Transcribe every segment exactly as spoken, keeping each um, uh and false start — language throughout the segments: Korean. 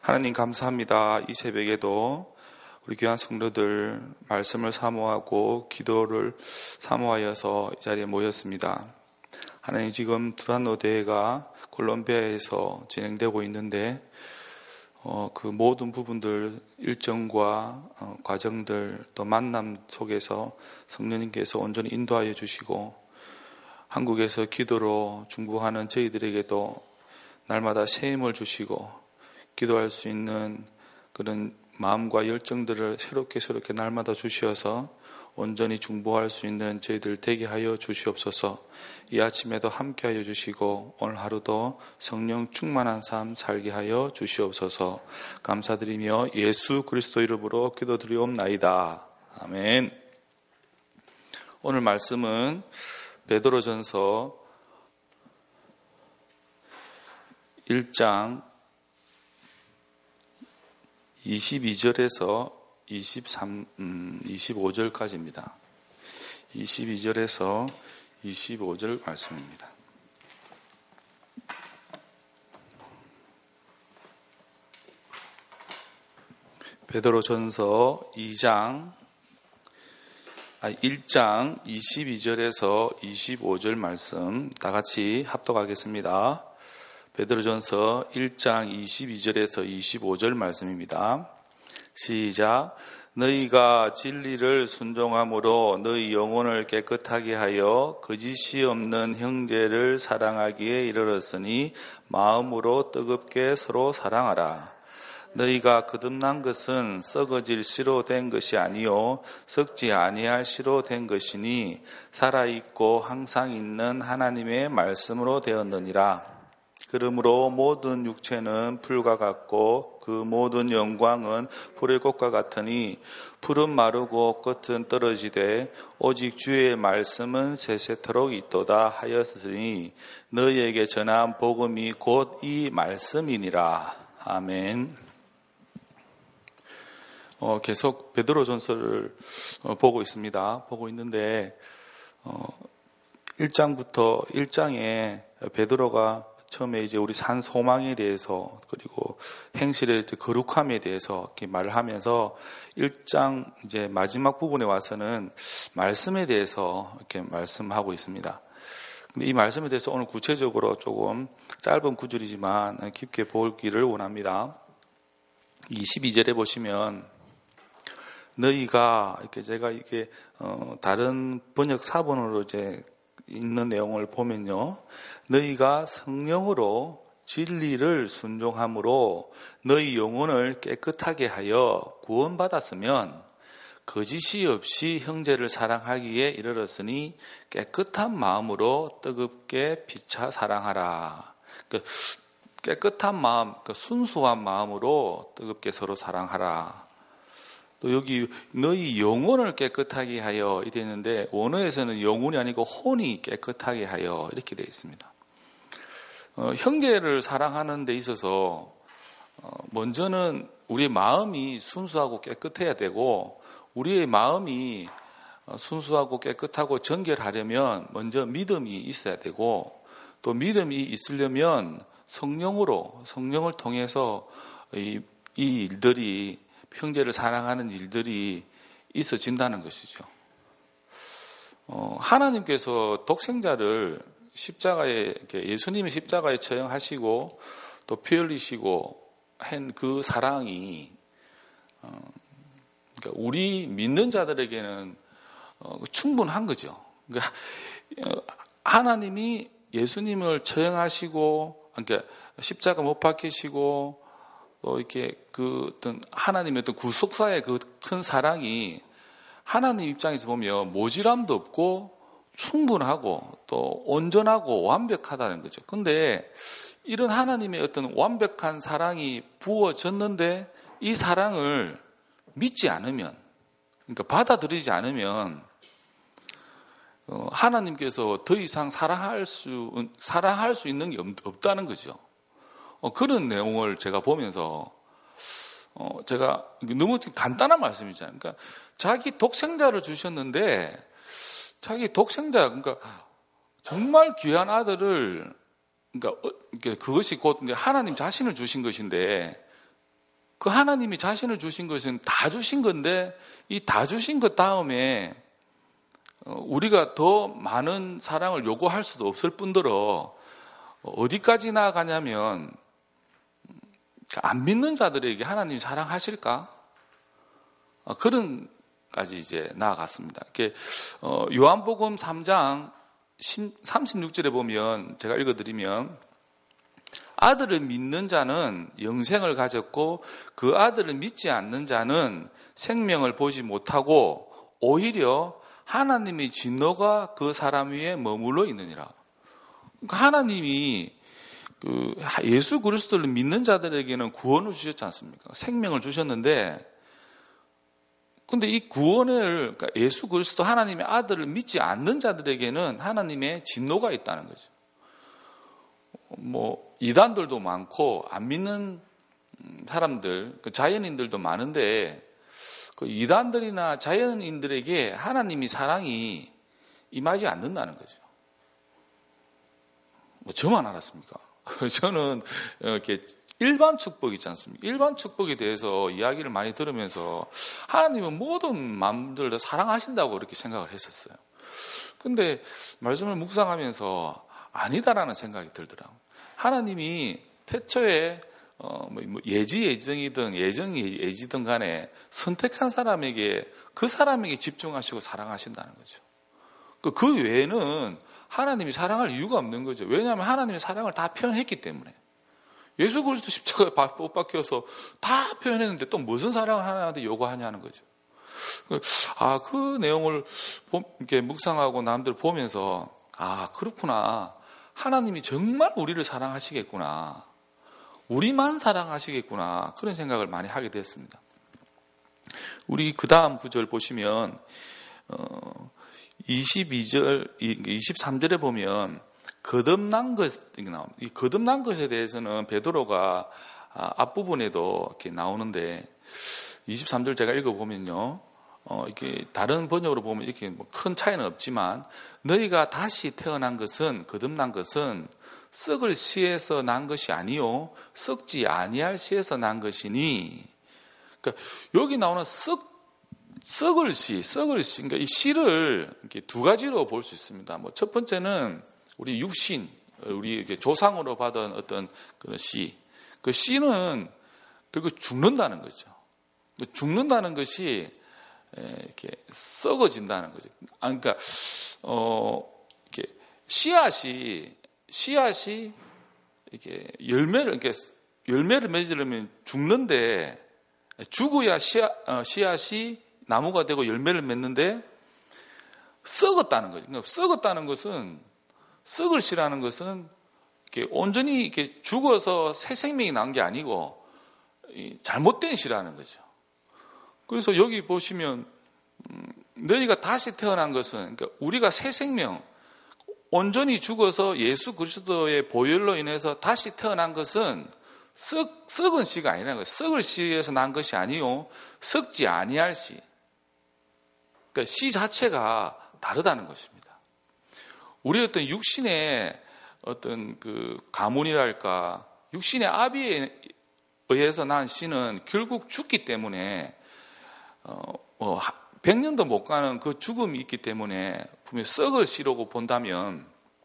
하나님 감사합니다. 이 새벽에도 우리 귀한 성도들 말씀을 사모하고 기도를 사모하여서 이 자리에 모였습니다. 하나님, 지금 두란노 대회가 콜롬비아에서 진행되고 있는데 어, 그 모든 부분들, 일정과 어, 과정들 또 만남 속에서 성령님께서 온전히 인도하여 주시고, 한국에서 기도로 중보하는 저희들에게도 날마다 새 힘을 주시고 기도할 수 있는 그런 마음과 열정들을 새롭게 새롭게 날마다 주시어서 온전히 중보할 수 있는 저희들 되게 하여 주시옵소서. 이 아침에도 함께 하여 주시고 오늘 하루도 성령 충만한 삶 살게 하여 주시옵소서. 감사드리며 예수 그리스도 이름으로 기도드리옵나이다. 아멘. 오늘 말씀은 베드로전서 일 장 이십이 절에서 이십삼, 음, 이십오 절까지입니다. 이십이 절에서 이십오 절 말씀입니다. 베드로전서 이 장, 아, 일 장 이십이 절에서 이십오 절 말씀 다 같이 합독하겠습니다. 베드로전서 일 장 이십이 절에서 이십오 절 말씀입니다. 시작. 너희가 진리를 순종함으로 너희 영혼을 깨끗하게 하여 거짓이 없는 형제를 사랑하기에 이르렀으니 마음으로 뜨겁게 서로 사랑하라. 너희가 거듭난 것은 썩어질 씨로 된 것이 아니요 썩지 아니할 씨로 된 것이니 살아있고 항상 있는 하나님의 말씀으로 되었느니라. 그러므로 모든 육체는 풀과 같고 그 모든 영광은 불의 꽃과 같으니 풀은 마르고 끝은 떨어지되 오직 주의 말씀은 세세토록 있도다 하였으니 너희에게 전한 복음이 곧 이 말씀이니라. 아멘. 어, 계속 베드로전서를 어, 보고 있습니다. 보고 있는데 어, 일 장부터 일 장에 베드로가 처음에 이제 우리 산 소망에 대해서 그리고 행실의 거룩함에 대해서 이렇게 말을 하면서 일 장 이제 마지막 부분에 와서는 말씀에 대해서 이렇게 말씀하고 있습니다. 근데 이 말씀에 대해서 오늘 구체적으로 조금 짧은 구절이지만 깊게 보기를 원합니다. 이십이 절에 보시면 너희가 이렇게 제가 이게 어 다른 번역 사본으로 이제 있는 내용을 보면요. 너희가 성령으로 진리를 순종함으로 너희 영혼을 깨끗하게 하여 구원받았으면 거짓이 없이 형제를 사랑하기에 이르렀으니 깨끗한 마음으로 뜨겁게 피차 사랑하라. 그 깨끗한 마음, 그 순수한 마음으로 뜨겁게 서로 사랑하라. 또 여기 너희 영혼을 깨끗하게 하여 이렇게 되는데 원어에서는 영혼이 아니고 혼이 깨끗하게 하여 이렇게 되어 있습니다. 어, 형제를 사랑하는 데 있어서 어, 먼저는 우리의 마음이 순수하고 깨끗해야 되고 우리의 마음이 순수하고 깨끗하고 정결하려면 먼저 믿음이 있어야 되고 또 믿음이 있으려면 성령으로 성령을 통해서 이, 이 일들이 형제를 사랑하는 일들이 있어진다는 것이죠. 어, 하나님께서 독생자를 십자가에, 예수님이 십자가에 처형하시고 또 피 흘리시고 한 그 사랑이, 어, 그러니까 우리 믿는 자들에게는 어, 충분한 거죠. 그러니까 하나님이 예수님을 처형하시고, 그러니까 십자가 못 박히시고, 또 이렇게 그 어떤 하나님의 어떤 구속사의 그 큰 사랑이 하나님 입장에서 보면 모질함도 없고 충분하고 또 온전하고 완벽하다는 거죠. 근데 이런 하나님의 어떤 완벽한 사랑이 부어졌는데 이 사랑을 믿지 않으면, 그러니까 받아들이지 않으면 하나님께서 더 이상 사랑할 수 사랑할 수 있는 게 없다는 거죠. 어, 그런 내용을 제가 보면서, 어, 제가 너무 간단한 말씀이잖아요. 그러니까 자기 독생자를 주셨는데, 자기 독생자, 그러니까 정말 귀한 아들을, 그러니까 그것이 곧 하나님 자신을 주신 것인데, 그 하나님이 자신을 주신 것은 다 주신 건데 이 다 주신 것 다음에 우리가 더 많은 사랑을 요구할 수도 없을 뿐더러 어디까지 나아가냐면 안 믿는 자들에게 하나님이 사랑하실까? 그런까지 이제 나아갔습니다. 이렇게 요한복음 삼 장 삼십육 절에 보면 제가 읽어드리면 아들을 믿는 자는 영생을 가졌고 그 아들을 믿지 않는 자는 생명을 보지 못하고 오히려 하나님의 진노가 그 사람 위에 머물러 있느니라. 그러니까 하나님이 그 예수 그리스도를 믿는 자들에게는 구원을 주셨지 않습니까? 생명을 주셨는데, 근데 이 구원을, 그러니까 예수 그리스도 하나님의 아들을 믿지 않는 자들에게는 하나님의 진노가 있다는 거죠. 뭐 이단들도 많고 안 믿는 사람들, 자연인들도 많은데 그 이단들이나 자연인들에게 하나님이 사랑이 임하지 않는다는 거죠. 뭐 저만 알았습니까? 저는 이렇게 일반 축복 있지 않습니까? 일반 축복에 대해서 이야기를 많이 들으면서 하나님은 모든 마음들을 사랑하신다고 이렇게 생각을 했었어요. 근데 말씀을 묵상하면서 아니다라는 생각이 들더라고요. 하나님이 태초에 어, 뭐 예지 예정이든 예정이 예지든 간에 선택한 사람에게 그 사람에게 집중하시고 사랑하신다는 거죠. 그 외에는 하나님이 사랑할 이유가 없는 거죠. 왜냐하면 하나님의 사랑을 다 표현했기 때문에. 예수 그리스도 십자가에 못 박혀서 다 표현했는데 또 무슨 사랑을 하나님한테 요구하냐는 거죠. 아, 그 내용을 이렇게 묵상하고 남들 보면서 아, 그렇구나. 하나님이 정말 우리를 사랑하시겠구나. 우리만 사랑하시겠구나. 그런 생각을 많이 하게 됐습니다. 우리 그 다음 구절 보시면 어, 이십이 절, 이십삼 절에 보면 거듭난 것, 이 거듭난 것에 대해서는 베드로가 앞부분에도 이렇게 나오는데 이십삼 절 제가 읽어보면요. 어, 이렇게 다른 번역으로 보면 이렇게 뭐 큰 차이는 없지만 너희가 다시 태어난 것은 거듭난 것은 썩을 씨에서 난 것이 아니요 썩지 아니할 씨에서 난 것이니. 그러니까 여기 나오는 썩 썩을 씨, 썩을 씨, 그러니까 이 씨를 이렇게 두 가지로 볼 수 있습니다. 뭐 첫 번째는 우리 육신, 우리 이렇게 조상으로 받은 어떤 그런 씨, 그 씨는 결국 죽는다는 거죠. 죽는다는 것이 이렇게 썩어진다는 거죠. 그러니까 어 이렇게 씨앗이 씨앗이 이렇게 열매를 이렇게 열매를 맺으려면 죽는데 죽어야 씨앗, 어, 씨앗이 나무가 되고 열매를 맺는데 썩었다는 거죠. 그러니까 썩었다는 것은 썩을 씨라는 것은 이렇게 온전히 이렇게 죽어서 새 생명이 난 게 아니고 잘못된 씨라는 거죠. 그래서 여기 보시면 너희가 다시 태어난 것은 그러니까 우리가 새 생명 온전히 죽어서 예수 그리스도의 보혈로 인해서 다시 태어난 것은 썩, 썩은 씨가 아니라는 거예요. 썩을 씨에서 난 것이 아니요 썩지 아니할 씨. 그러니까 씨 자체가 다르다는 것입니다. 우리 어떤 육신의 어떤 그 가문이랄까 육신의 아비에 의해서 난 씨는 결국 죽기 때문에 어, 어, 백 년도 못 가는 그 죽음이 있기 때문에 분명히 썩을 씨라고 본다면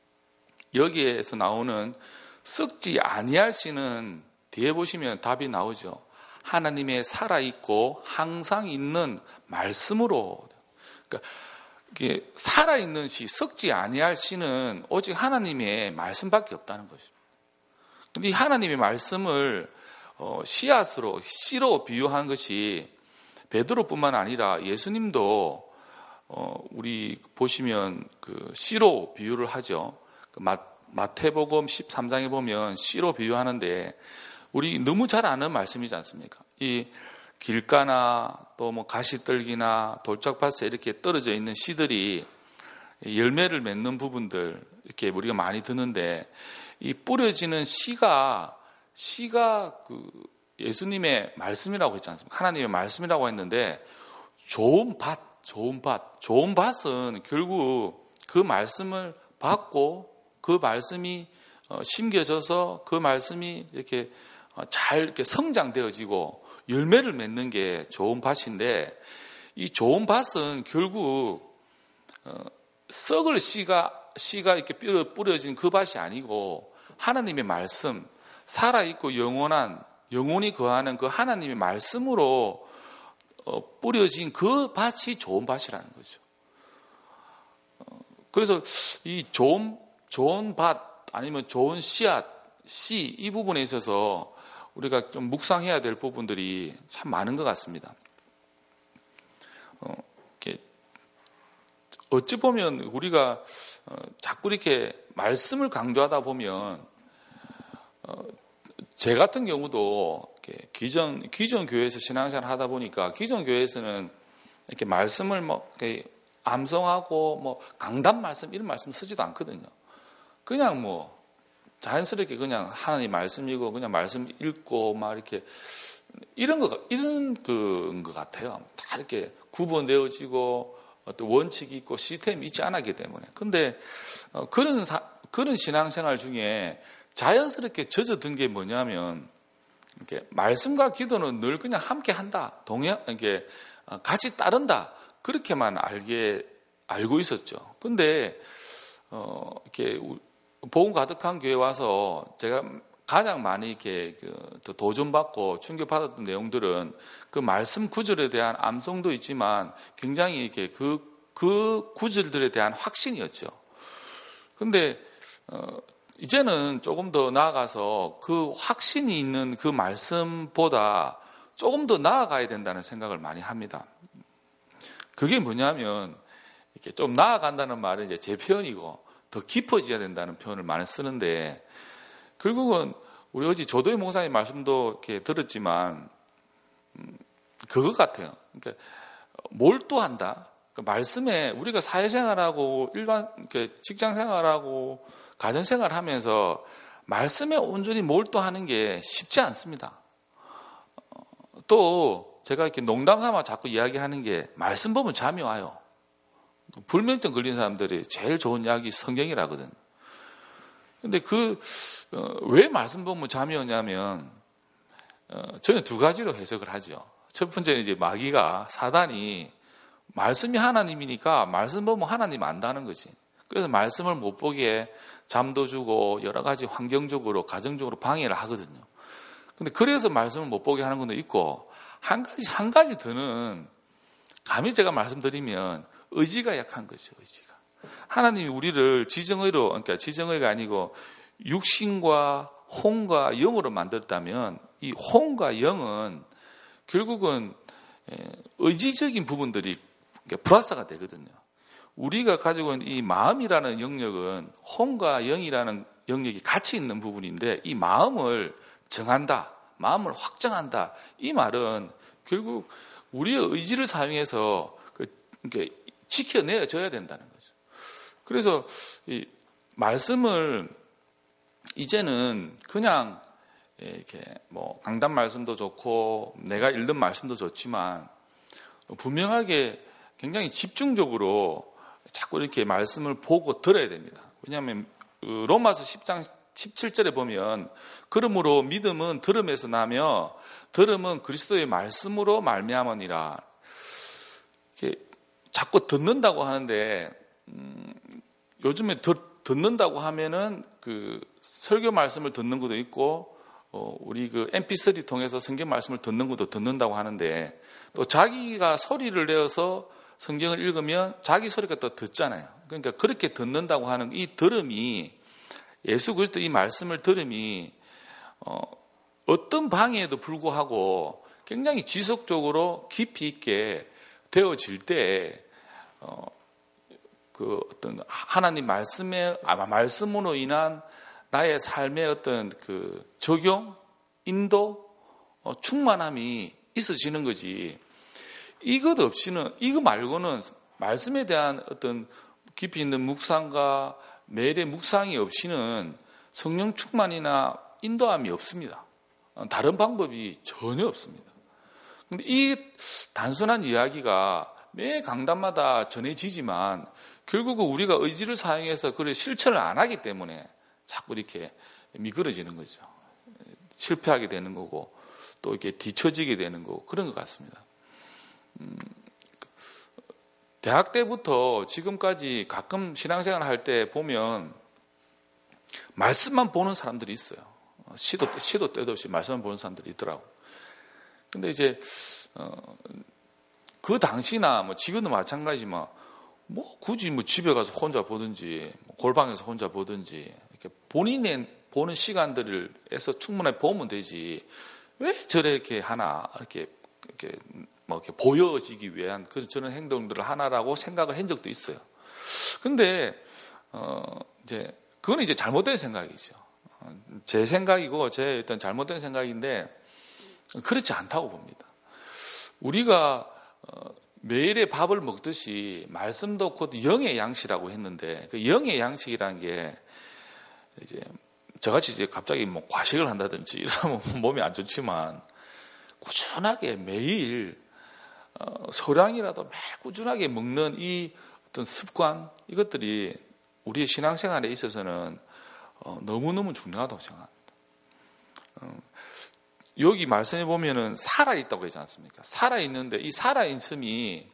여기에서 나오는 썩지 아니할 씨는 뒤에 보시면 답이 나오죠. 하나님의 살아있고 항상 있는 말씀으로. 그러니까 이게 살아있는 씨, 썩지 아니할 씨는 오직 하나님의 말씀밖에 없다는 것입니다. 근데 이 하나님의 말씀을 어, 씨앗으로, 씨로 비유한 것이 베드로뿐만 아니라 예수님도 어, 우리 보시면 그 씨로 비유를 하죠. 그 마, 마태복음 십삼 장에 보면 씨로 비유하는데 우리 너무 잘 아는 말씀이지 않습니까? 이 길가나 또 뭐 가시떨기나 돌짝밭에 이렇게 떨어져 있는 씨들이 열매를 맺는 부분들 이렇게 우리가 많이 듣는데 이 뿌려지는 씨가 씨가 그 예수님의 말씀이라고 했지 않습니까? 하나님의 말씀이라고 했는데 좋은 밭, 좋은 밭, 좋은 밭은 결국 그 말씀을 받고 그 말씀이 심겨져서 그 말씀이 이렇게 잘 이렇게 성장되어지고 열매를 맺는 게 좋은 밭인데, 이 좋은 밭은 결국 어, 썩을 씨가 씨가 이렇게 뿌려진 그 밭이 아니고 하나님의 말씀, 살아있고 영원한 영혼이 거하는 그 하나님의 말씀으로 어, 뿌려진 그 밭이 좋은 밭이라는 거죠. 어, 그래서 이 좋은 좋은 밭 아니면 좋은 씨앗, 씨 이 부분에 있어서 우리가 좀 묵상해야 될 부분들이 참 많은 것 같습니다. 어, 이렇게 어찌 보면 우리가 어, 자꾸 이렇게 말씀을 강조하다 보면 어, 제 같은 경우도 이렇게 기존 기존 교회에서 신앙생활 하다 보니까 기존 교회에서는 이렇게 말씀을 뭐 이렇게 암송하고 뭐 강단 말씀 이런 말씀 쓰지도 않거든요. 그냥 뭐 자연스럽게 그냥 하나님 말씀이고 그냥 말씀 읽고 막 이렇게 이런 거 이런 그 같아요. 다 이렇게 구분되어지고 어떤 원칙이 있고 시스템이 있지 않았기 때문에. 근데 어, 그런 사, 그런 신앙생활 중에 자연스럽게 젖어든 게 뭐냐면 이렇게 말씀과 기도는 늘 그냥 함께 한다, 동행 이렇게 같이 따른다 그렇게만 알게 알고 있었죠. 근데 어, 이렇게 복음 가득한 교회 와서 제가 가장 많이 이렇게 그 도전받고 충격받았던 내용들은 그 말씀 구절에 대한 암송도 있지만 굉장히 이렇게 그, 그 구절들에 대한 확신이었죠. 근데, 어, 이제는 조금 더 나아가서 그 확신이 있는 그 말씀보다 조금 더 나아가야 된다는 생각을 많이 합니다. 그게 뭐냐면, 이렇게 좀 나아간다는 말은 이제 제 표현이고 더 깊어져야 된다는 표현을 많이 쓰는데, 결국은 우리 어제 조도희 목사님 말씀도 이렇게 들었지만 음, 그것 같아요. 그러니까 몰두한다. 그러니까 말씀에 우리가 사회생활하고 일반 직장생활하고 가정생활하면서 말씀에 온전히 몰두하는 게 쉽지 않습니다. 또 제가 이렇게 농담삼아 자꾸 이야기하는 게 말씀 보면 잠이 와요. 불면증 걸린 사람들이 제일 좋은 약이 성경이라거든요. 근데 그, 어, 왜 말씀 보면 잠이 오냐면, 어, 저는 두 가지로 해석을 하죠. 첫 번째는 이제 마귀가, 사단이 말씀이 하나님이니까 말씀 보면 하나님 안다는 거지. 그래서 말씀을 못 보게 잠도 주고 여러 가지 환경적으로, 가정적으로 방해를 하거든요. 근데 그래서 말씀을 못 보게 하는 것도 있고, 한 가지, 한 가지 더는, 감히 제가 말씀드리면 의지가 약한 거죠, 의지가. 하나님이 우리를 지정의로, 그러니까 지정의가 아니고 육신과 혼과 영으로 만들었다면 이 혼과 영은 결국은 의지적인 부분들이 플러스가 되거든요. 우리가 가지고 있는 이 마음이라는 영역은 혼과 영이라는 영역이 같이 있는 부분인데 이 마음을 정한다, 마음을 확정한다. 이 말은 결국 우리의 의지를 사용해서 이렇게 지켜내줘야 된다는 거죠. 그래서 이 말씀을 이제는 그냥 이렇게 뭐 강단 말씀도 좋고 내가 읽는 말씀도 좋지만 분명하게 굉장히 집중적으로 자꾸 이렇게 말씀을 보고 들어야 됩니다. 왜냐하면 로마서 십 장 십칠 절에 보면 그러므로 믿음은 들음에서 나며 들음은 그리스도의 말씀으로 말미암으니라. 이렇게 자꾸 듣는다고 하는데 음, 요즘에 듣, 듣는다고 하면은 그 설교 말씀을 듣는 것도 있고 어, 우리 그 엠피쓰리 통해서 성경 말씀을 듣는 것도 듣는다고 하는데 또 자기가 소리를 내어서 성경을 읽으면 자기 소리가 또 듣잖아요. 그러니까 그렇게 듣는다고 하는 이 들음이 예수 그리스도 이 말씀을 들음이 어, 어떤 방해에도 불구하고 굉장히 지속적으로 깊이 있게 되어질 때 어, 그 어떤 하나님 말씀의 아마 말씀으로 인한 나의 삶의 어떤 그 적용, 인도, 어, 충만함이 있어지는 거지. 이것 없이는 이거 말고는 말씀에 대한 어떤 깊이 있는 묵상과 매일의 묵상이 없이는 성령 충만이나 인도함이 없습니다. 다른 방법이 전혀 없습니다. 근데 이 단순한 이야기가 매 강단마다 전해지지만 결국은 우리가 의지를 사용해서 그걸 실천을 안 하기 때문에 자꾸 이렇게 미끄러지는 거죠. 실패하게 되는 거고 또 이렇게 뒤처지게 되는 거 그런 것 같습니다. 음, 대학 때부터 지금까지 가끔 신앙생활 할 때 보면 말씀만 보는 사람들이 있어요. 시도, 시도 때도 없이 말씀만 보는 사람들이 있더라고. 근데 이제, 어, 그 당시나 뭐 지금도 마찬가지지만 뭐 굳이 뭐 집에 가서 혼자 보든지 뭐 골방에서 혼자 보든지 이렇게 본인의 보는 시간들에서 충분히 보면 되지. 왜 저렇게 하나 이렇게 이렇게 뭐 이렇게 보여지기 위한 그런 저런 행동들을 하나라고 생각을 한 적도 있어요. 근데 어 이제 그건 이제 잘못된 생각이죠. 제 생각이고 제 어떤 잘못된 생각인데 그렇지 않다고 봅니다. 우리가 매일의 밥을 먹듯이 말씀도 곧 영의 양식이라고 했는데 그 영의 양식이라는 게 이제 저같이 이제 갑자기 뭐 과식을 한다든지 이러면 몸이 안 좋지만 꾸준하게 매일 어, 소량이라도 매일 꾸준하게 먹는 이 어떤 습관 이것들이 우리의 신앙생활에 있어서는 어, 너무너무 중요하다고 생각합니다. 어, 여기 말씀해 보면은 살아있다고 하지 않습니까? 살아있는데 이 살아있음이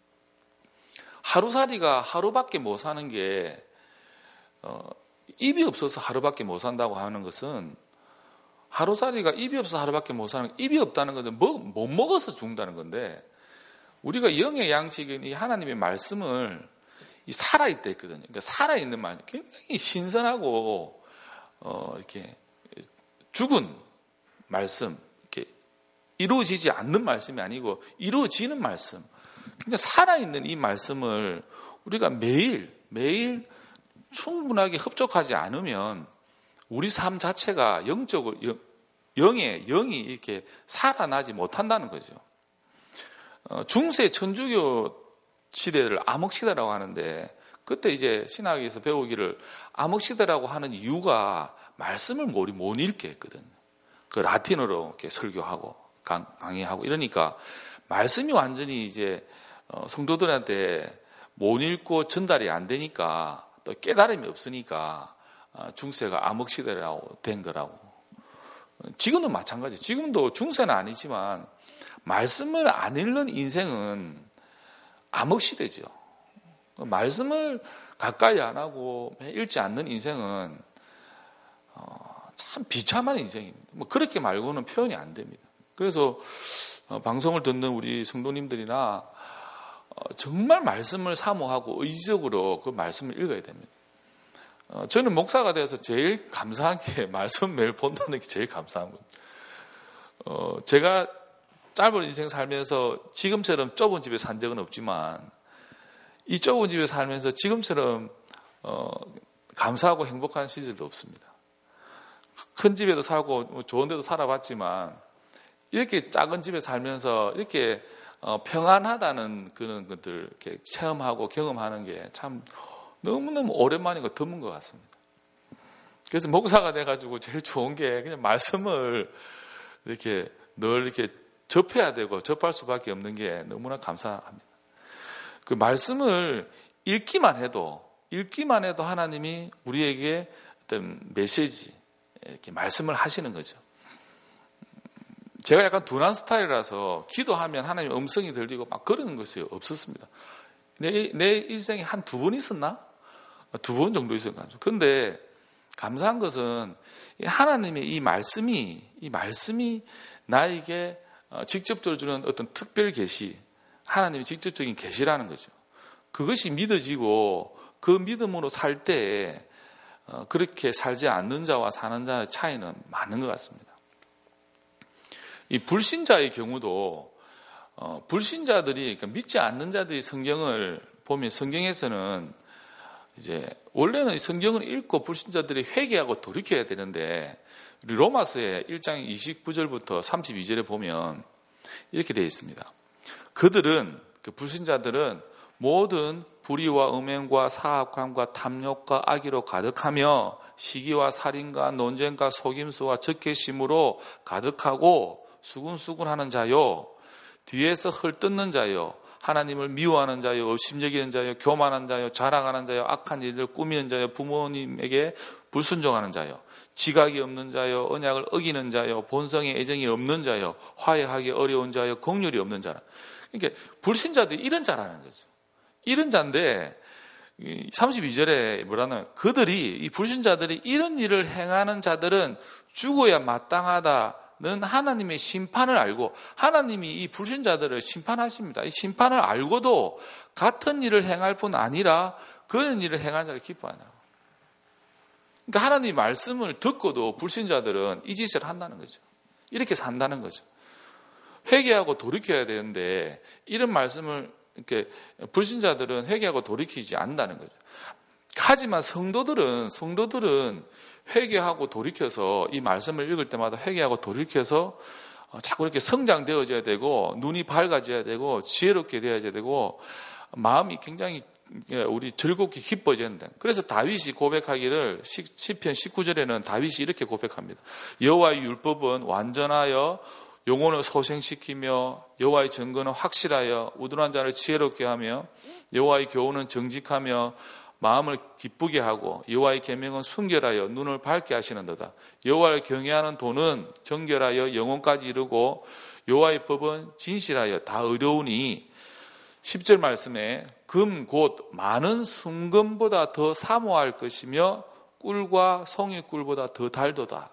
하루살이가 하루밖에 못 사는 게 어, 입이 없어서 하루밖에 못 산다고 하는 것은 하루살이가 입이 없어서 하루밖에 못 사는 입이 없다는 것은 뭐, 못 먹어서 죽는다는 건데 우리가 영의 양식인 이 하나님의 말씀을 이 살아있다 했거든요. 그러니까 살아있는 말 굉장히 신선하고 어, 이렇게 죽은 말씀, 이렇게 이루어지지 않는 말씀이 아니고 이루어지는 말씀. 그러니까 살아있는 이 말씀을 우리가 매일 매일 충분하게 흡족하지 않으면 우리 삶 자체가 영적으로 영의 영이 이렇게 살아나지 못한다는 거죠. 어, 중세 천주교 시대를 암흑시대라고 하는데 그때 이제 신학에서 배우기를 암흑시대라고 하는 이유가 말씀을 못 읽게 했거든요. 그 라틴어로 이렇게 설교하고 강, 강의하고 이러니까 말씀이 완전히 이제 성도들한테 못 읽고 전달이 안 되니까 또 깨달음이 없으니까 중세가 암흑시대라고 된 거라고. 지금도 마찬가지. 지금도 중세는 아니지만 말씀을 안 읽는 인생은 암흑시대죠. 말씀을 가까이 안 하고 읽지 않는 인생은 참 비참한 인생입니다. 뭐 그렇게 말고는 표현이 안 됩니다. 그래서 방송을 듣는 우리 성도님들이나 정말 말씀을 사모하고 의지적으로 그 말씀을 읽어야 됩니다. 저는 목사가 돼서 제일 감사한 게 말씀 매일 본다는 게 제일 감사한 겁니다. 제가 짧은 인생 살면서 지금처럼 좁은 집에 산 적은 없지만 이 좁은 집에 살면서 지금처럼 감사하고 행복한 시절도 없습니다. 큰 집에도 살고 좋은 데도 살아봤지만 이렇게 작은 집에 살면서 이렇게 평안하다는 그런 것들 이렇게 체험하고 경험하는 게 참 너무너무 오랜만이고 드문 것 같습니다. 그래서 목사가 돼가지고 제일 좋은 게 그냥 말씀을 이렇게 늘 이렇게 접해야 되고 접할 수밖에 없는 게 너무나 감사합니다. 그 말씀을 읽기만 해도 읽기만 해도 하나님이 우리에게 어떤 메시지 이렇게 말씀을 하시는 거죠. 제가 약간 둔한 스타일이라서 기도하면 하나님의 음성이 들리고 막 그러는 것이 없었습니다. 내, 내 일생에 한 두 번 있었나? 두 번 정도 있었을 것 같아요. 그런데 감사한 것은 하나님의 이 말씀이 이 말씀이 나에게 직접적으로 주는 어떤 특별 계시, 하나님의 직접적인 계시라는 거죠. 그것이 믿어지고 그 믿음으로 살 때에 그렇게 살지 않는 자와 사는 자의 차이는 많은 것 같습니다. 이 불신자의 경우도 어, 불신자들이 그러니까 믿지 않는 자들이 성경을 보면 성경에서는 이제 원래는 성경을 읽고 불신자들이 회개하고 돌이켜야 되는데 우리 로마서의 일 장 이십구 절부터 삼십이 절에 보면 이렇게 되어 있습니다. 그들은 그 불신자들은 모든 불의와 음행과 사악함과 탐욕과 악의로 가득하며 시기와 살인과 논쟁과 속임수와 적개심으로 가득하고 수군수군하는 자요 뒤에서 헐뜯는 자요 하나님을 미워하는 자요, 업심여기는 자요, 교만한 자요, 자랑하는 자요, 악한 일들 꾸미는 자요, 부모님에게 불순종하는 자요, 지각이 없는 자요, 언약을 어기는 자요, 본성에 애정이 없는 자요, 화해하기 어려운 자요, 긍휼이 없는 자라. 그러니까 불신자들이 이런 자라는 거죠. 이런 자인데 삼십이 절에 뭐라는 그들이 이 불신자들이 이런 일을 행하는 자들은 죽어야 마땅하다는 하나님의 심판을 알고 하나님이 이 불신자들을 심판하십니다. 이 심판을 알고도 같은 일을 행할 뿐 아니라 그런 일을 행하는 자를 기뻐하나. 그러니까 하나님의 말씀을 듣고도 불신자들은 이 짓을 한다는 거죠. 이렇게 산다는 거죠. 회개하고 돌이켜야 되는데 이런 말씀을 이렇게 불신자들은 회개하고 돌이키지 않는다는 거죠. 하지만 성도들은 성도들은 회개하고 돌이켜서 이 말씀을 읽을 때마다 회개하고 돌이켜서 자꾸 이렇게 성장되어져야 되고 눈이 밝아져야 되고 지혜롭게 되어야 되고 마음이 굉장히 우리 즐겁게 기뻐져야 된다. 그래서 다윗이 고백하기를 시편 십구 절에는 다윗이 이렇게 고백합니다. 여호와의 율법은 완전하여 영혼을 소생시키며 여호와의 증거는 확실하여 우둔한 자를 지혜롭게 하며 여호와의 교훈은 정직하며 마음을 기쁘게 하고 여호와의 계명은 순결하여 눈을 밝게 하시는도다. 여호와를 경외하는 도는 정결하여 영혼까지 이르고 여호와의 법은 진실하여 다 의로우니 십 절 말씀에 금 곧 많은 순금보다 더 사모할 것이며 꿀과 송이꿀보다 더 달도다.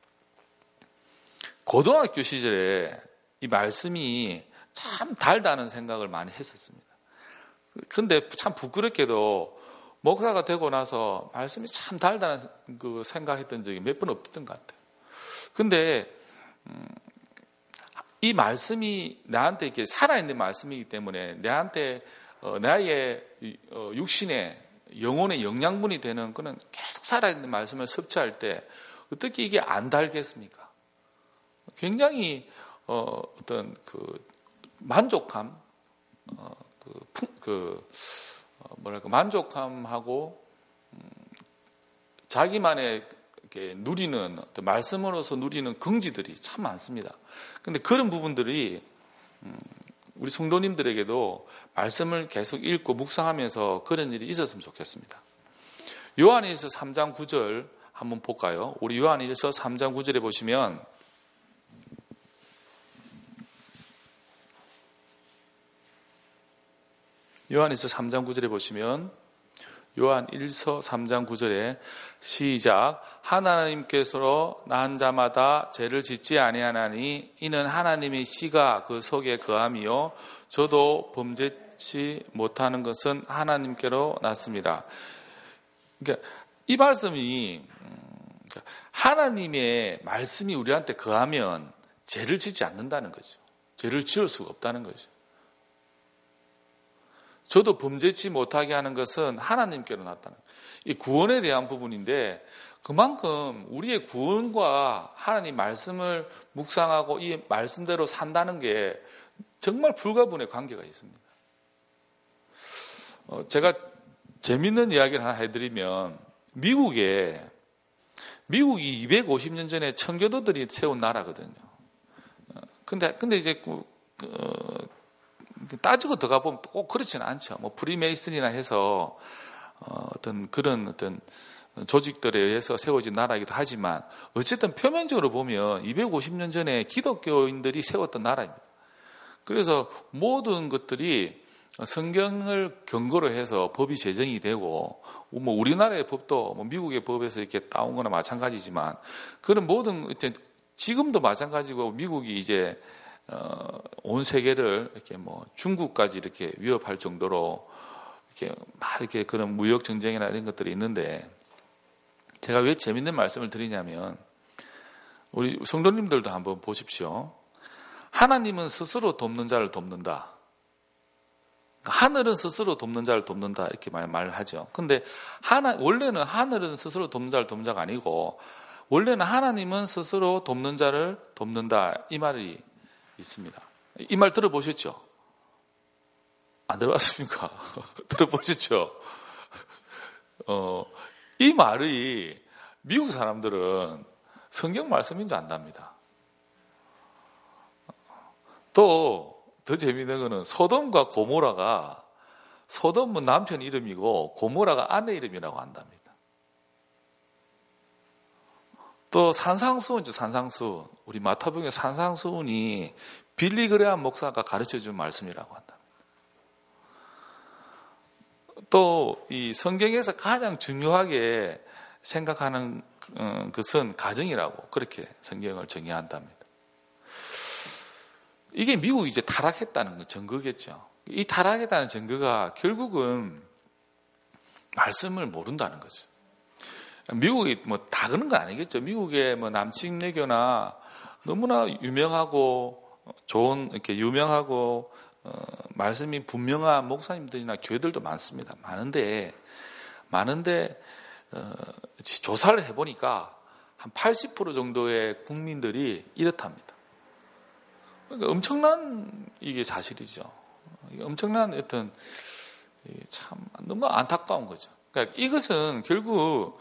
고등학교 시절에 이 말씀이 참 달다는 생각을 많이 했었습니다. 그런데 참 부끄럽게도 목사가 되고 나서 말씀이 참 달다는 그 생각했던 적이 몇 번 없었던 것 같아요. 그런데 음, 이 말씀이 나한테 이렇게 살아있는 말씀이기 때문에 내한테 어, 나의 어, 육신의 영혼의 영양분이 되는 그런 계속 살아있는 말씀을 섭취할 때 어떻게 이게 안 달겠습니까? 굉장히 어, 어떤 그 만족감, 어, 그, 풍, 그 어, 뭐랄까 만족감하고 음, 자기만의 이렇게 누리는 어떤 말씀으로서 누리는 긍지들이 참 많습니다. 그런데 그런 부분들이 음, 우리 성도님들에게도 말씀을 계속 읽고 묵상하면서 그런 일이 있었으면 좋겠습니다. 요한일서 삼 장 구 절 한번 볼까요? 우리 요한일서 삼 장 구 절에 보시면 요한일서 삼 장 구 절에 보시면 요한일서 삼 장 구 절에 시작 하나님께서 난 자마다 죄를 짓지 아니하나니 이는 하나님의 씨가 그 속에 거함이요 저도 범죄치 못하는 것은 하나님께로 났습니다. 그러니까 이 말씀이 하나님의 말씀이 우리한테 거하면 죄를 짓지 않는다는 거죠. 죄를 지을 수가 없다는 거죠. 저도 범죄치 못하게 하는 것은 하나님께로 났다는 거예요. 이 구원에 대한 부분인데 그만큼 우리의 구원과 하나님 말씀을 묵상하고 이 말씀대로 산다는 게 정말 불가분의 관계가 있습니다. 어, 제가 재밌는 이야기를 하나 해드리면 미국에 미국이 이백오십 년 전에 청교도들이 세운 나라거든요. 어, 근데 근데 이제 그, 어, 따지고 들어가 보면 꼭 그렇지는 않죠. 뭐 프리메이슨이나 해서 어, 어떤 그런 어떤 조직들에 의해서 세워진 나라이기도 하지만 어쨌든 표면적으로 보면 이백오십 년 전에 기독교인들이 세웠던 나라입니다. 그래서 모든 것들이 성경을 근거로 해서 법이 제정이 되고 뭐 우리나라의 법도 뭐 미국의 법에서 이렇게 따온 거나 마찬가지지만 그런 모든 지금도 마찬가지고 미국이 이제 어, 온 세계를 이렇게 뭐 중국까지 이렇게 위협할 정도로 이렇게 막 이렇게 그런 무역 전쟁이나 이런 것들이 있는데 제가 왜 재밌는 말씀을 드리냐면 우리 성도님들도 한번 보십시오. 하나님은 스스로 돕는 자를 돕는다. 하늘은 스스로 돕는 자를 돕는다 이렇게 말을 하죠. 근데 하나 원래는 하늘은 스스로 돕는 자를 돕는 자가 아니고 원래는 하나님은 스스로 돕는 자를 돕는다 이 말이 있습니다. 이 말 들어보셨죠? 안 들어봤습니까? 들어보셨죠? 어, 이 말이 미국 사람들은 성경 말씀인 줄 안답니다. 또 더 재미있는 거는 소돔과 고모라가 소돔은 남편 이름이고 고모라가 아내 이름이라고 한답니다. 또 산상수훈이죠. 산상수훈. 우리 마태복음의 산상수훈이 빌리 그레함 목사가 가르쳐준 말씀이라고 한답니다. 또 이 성경에서 가장 중요하게 생각하는 것은 가정이라고 그렇게 성경을 정의한답니다. 이게 미국이 이제 타락했다는 증거겠죠. 이 타락했다는 증거가 결국은 말씀을 모른다는 거죠. 미국이 뭐 다 그런 건 아니겠죠. 미국의 뭐 남측내교나 너무나 유명하고 좋은 이렇게 유명하고 어, 말씀이 분명한 목사님들이나 교회들도 많습니다. 많은데 많은데 어, 조사를 해보니까 한 팔십 퍼센트 정도의 국민들이 이렇답니다. 그러니까 엄청난 이게 사실이죠. 엄청난 어떤 참 너무 안타까운 거죠. 그러니까 이것은 결국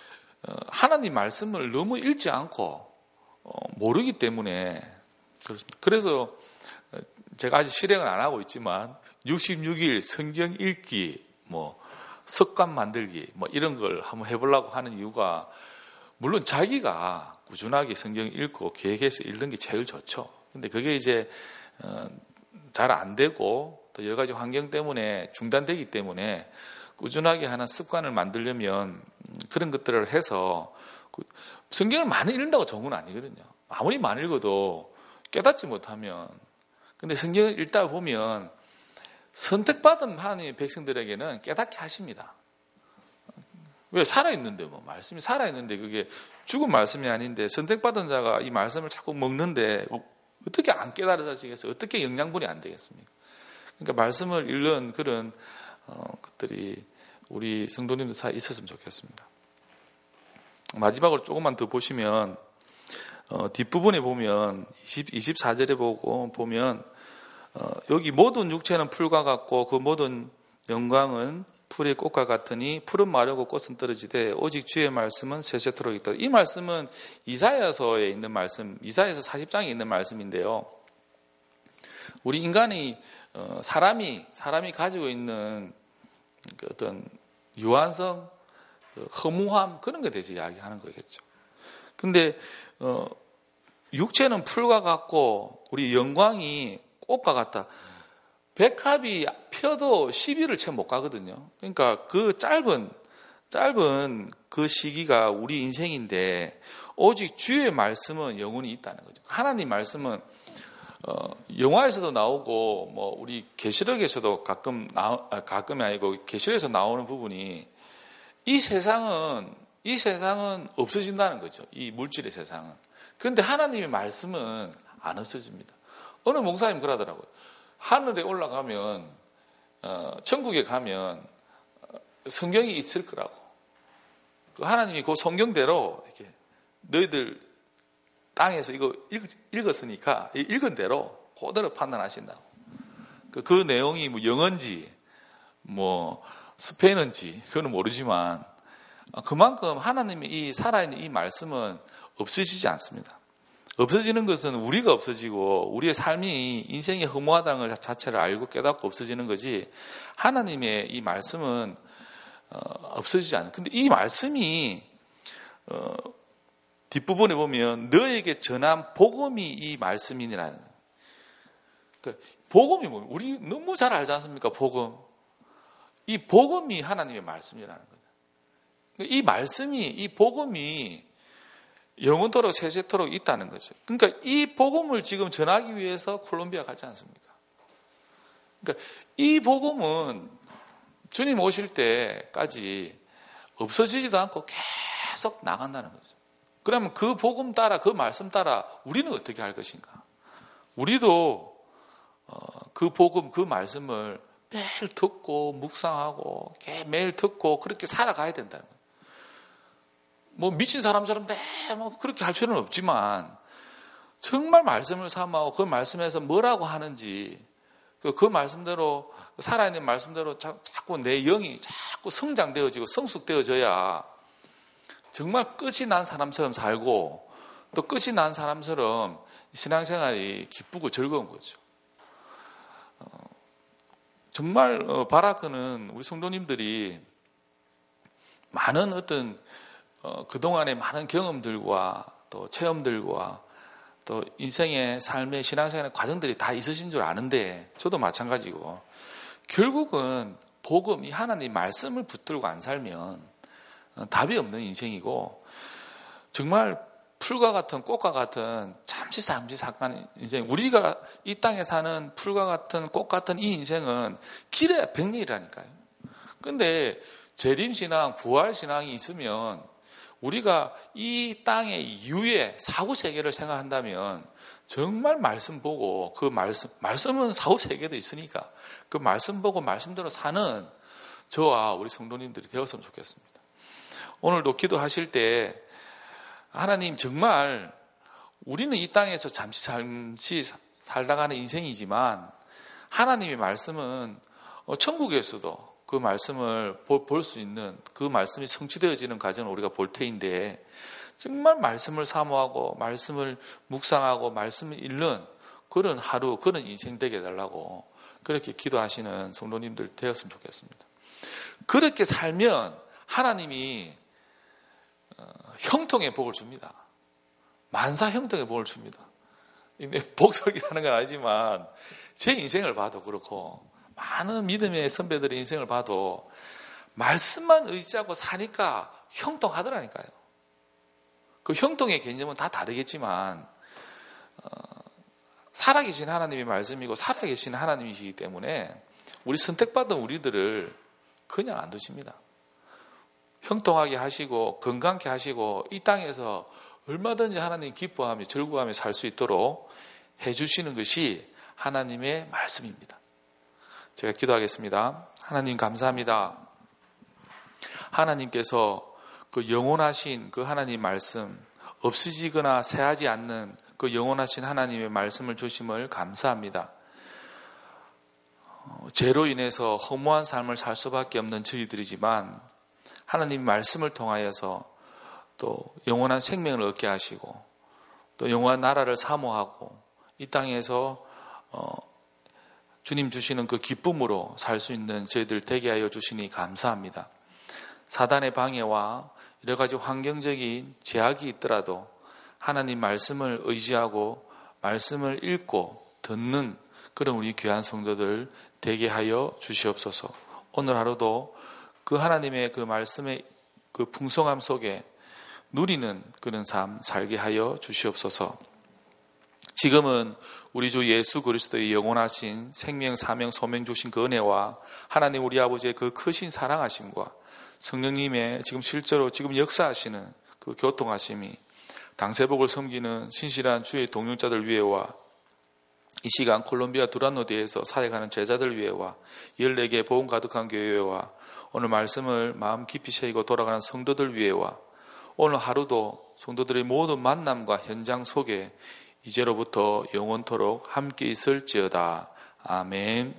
하나님 말씀을 너무 읽지 않고 모르기 때문에 그렇습니다. 그래서 제가 아직 실행을 안 하고 있지만 육십육 일 성경 읽기, 뭐 습관 만들기, 뭐 이런 걸 한번 해보려고 하는 이유가 물론 자기가 꾸준하게 성경 읽고 계획해서 읽는 게 제일 좋죠. 근데 그게 이제 잘 안 되고 또 여러 가지 환경 때문에 중단되기 때문에 꾸준하게 하는 습관을 만들려면 그런 것들을 해서 성경을 많이 읽는다고 좋은 건 아니거든요. 아무리 많이 읽어도 깨닫지 못하면. 근데 성경을 읽다 보면 선택받은 하나님의 백성들에게는 깨닫게 하십니다. 왜? 살아있는데 뭐 말씀이 살아있는데 그게 죽은 말씀이 아닌데 선택받은 자가 이 말씀을 자꾸 먹는데 어떻게 안 깨달아지겠어요? 어떻게 영양분이 안 되겠습니까? 그러니까 말씀을 읽는 그런 어, 것들이 우리 성도님들 사이에 있었으면 좋겠습니다. 마지막으로 조금만 더 보시면 어, 뒷부분에 보면 이십, 이십사 절에 보고 보면 어, 여기 모든 육체는 풀과 같고 그 모든 영광은 풀의 꽃과 같으니 풀은 마르고 꽃은 떨어지되 오직 주의 말씀은 세세토록 있다. 이 말씀은 이사야서에 있는 말씀, 이사야서 사십 장에 있는 말씀인데요. 우리 인간이 어, 사람이 사람이 가지고 있는 그 어떤 유한성, 그 허무함 그런 것에 대해서 이야기하는 거겠죠. 근데 어, 육체는 풀과 같고 우리 영광이 꽃과 같다. 백합이 펴도 시비를 채 못 가거든요. 그러니까 그 짧은 짧은 그 시기가 우리 인생인데 오직 주의 말씀은 영원히 있다는 거죠. 하나님 말씀은 어, 영화에서도 나오고 뭐 우리 계시록에서도 가끔 나 가끔이 아니고 계시록에서 나오는 부분이 이 세상은 이 세상은 없어진다는 거죠. 이 물질의 세상은. 그런데 하나님의 말씀은 안 없어집니다. 어느 목사님 그러더라고요. 하늘에 올라가면 어, 천국에 가면 성경이 있을 거라고. 그 하나님이 그 성경대로 이렇게 너희들 땅에서 이거 읽, 읽었으니까 읽은 대로 그대로 판단하신다고. 그, 그 내용이 뭐 영어인지 뭐 스페인어인지 그건 모르지만 그만큼 하나님의 이 살아있는 이 말씀은 없어지지 않습니다. 없어지는 것은 우리가 없어지고 우리의 삶이 인생이 허무하다는 것 자체를 알고 깨닫고 없어지는 거지 하나님의 이 말씀은 어, 없어지지 않아요. 근데 이 말씀이 어, 뒷부분에 보면 너에게 전한 복음이 이 말씀이니라는 그러니까 복음이 뭐 우리 너무 잘 알지 않습니까? 복음. 이 복음이 하나님의 말씀이라는 거죠. 그러니까 이 말씀이 이 복음이 영원토록 세세토록 있다는 거죠. 그러니까 이 복음을 지금 전하기 위해서 콜롬비아 가지 않습니까? 그러니까 이 복음은 주님 오실 때까지 없어지지도 않고 계속 나간다는 거죠. 그러면 그 복음 따라 그 말씀 따라 우리는 어떻게 할 것인가? 우리도 그 복음 그 말씀을 매일 듣고 묵상하고 매일 듣고 그렇게 살아가야 된다는 거예요. 뭐 미친 사람처럼 네, 뭐 그렇게 할 필요는 없지만 정말 말씀을 삼아고 그 말씀에서 뭐라고 하는지 그, 그 말씀대로 살아있는 말씀대로 자꾸 내 영이 자꾸 성장되어지고 성숙되어져야 정말 끝이 난 사람처럼 살고 또 끝이 난 사람처럼 신앙생활이 기쁘고 즐거운 거죠. 정말 어, 바라크는 우리 성도님들이 많은 어떤 어, 그동안의 많은 경험들과 또 체험들과 또 인생의 삶의 신앙생활의 과정들이 다 있으신 줄 아는데 저도 마찬가지고 결국은 복음, 이 하나님 말씀을 붙들고 안 살면 어, 답이 없는 인생이고 정말 풀과 같은 꽃과 같은 잠시 잠시 잠깐 인생, 우리가 이 땅에 사는 풀과 같은 꽃 같은 이 인생은 길어야 백년이라니까요. 근데 재림신앙, 부활신앙이 있으면 우리가 이 땅의 이후의 사후세계를 생각한다면 정말 말씀 보고 그 말씀, 말씀은 사후세계도 있으니까 그 말씀 보고 말씀대로 사는 저와 우리 성도님들이 되었으면 좋겠습니다. 오늘도 기도하실 때 하나님 정말 우리는 이 땅에서 잠시 잠시 살다 가는 인생이지만 하나님의 말씀은 천국에서도 그 말씀을 볼 수 있는 그 말씀이 성취되어지는 과정을 우리가 볼 테인데 정말 말씀을 사모하고 말씀을 묵상하고 말씀을 읽는 그런 하루 그런 인생 되게 해달라고 그렇게 기도하시는 성도님들 되었으면 좋겠습니다. 그렇게 살면 하나님이 형통의 복을 줍니다. 만사 형통의 복을 줍니다. 복 설교하는 건 아니지만 제 인생을 봐도 그렇고 많은 믿음의 선배들의 인생을 봐도 말씀만 의지하고 사니까 형통하더라니까요. 그 형통의 개념은 다 다르겠지만 어, 살아계신 하나님의 말씀이고 살아계신 하나님이시기 때문에 우리 선택받은 우리들을 그냥 안 두십니다. 형통하게 하시고 건강케 하시고 이 땅에서 얼마든지 하나님 기뻐하며 즐거워하며 살 수 있도록 해주시는 것이 하나님의 말씀입니다. 제가 기도하겠습니다. 하나님 감사합니다. 하나님께서 그 영원하신 그 하나님 말씀, 없어지거나 새하지 않는 그 영원하신 하나님의 말씀을 주심을 감사합니다. 죄로 인해서 허무한 삶을 살 수밖에 없는 저희들이지만 하나님 말씀을 통하여서 또 영원한 생명을 얻게 하시고 또 영원한 나라를 사모하고 이 땅에서 어, 주님 주시는 그 기쁨으로 살 수 있는 저희들 되게 하여 주시니 감사합니다. 사단의 방해와 여러 가지 환경적인 제약이 있더라도 하나님 말씀을 의지하고 말씀을 읽고 듣는 그런 우리 귀한 성도들 되게 하여 주시옵소서. 오늘 하루도 그 하나님의 그 말씀의 그 풍성함 속에 누리는 그런 삶 살게 하여 주시옵소서. 지금은 우리 주 예수 그리스도의 영원하신 생명, 사명, 소명 주신 그 은혜와 하나님 우리 아버지의 그 크신 사랑하심과 성령님의 지금 실제로 지금 역사하시는 그 교통하심이 당세복을 섬기는 신실한 주의 동역자들 위에와 이 시간 콜롬비아 두란노디에서 사역하는 제자들 위에와 열네 개 보험 가득한 교회와 오늘 말씀을 마음 깊이 새기고 돌아가는 성도들 위에와 오늘 하루도 성도들의 모든 만남과 현장 속에 이제로부터 영원토록 함께 있을지어다. 아멘.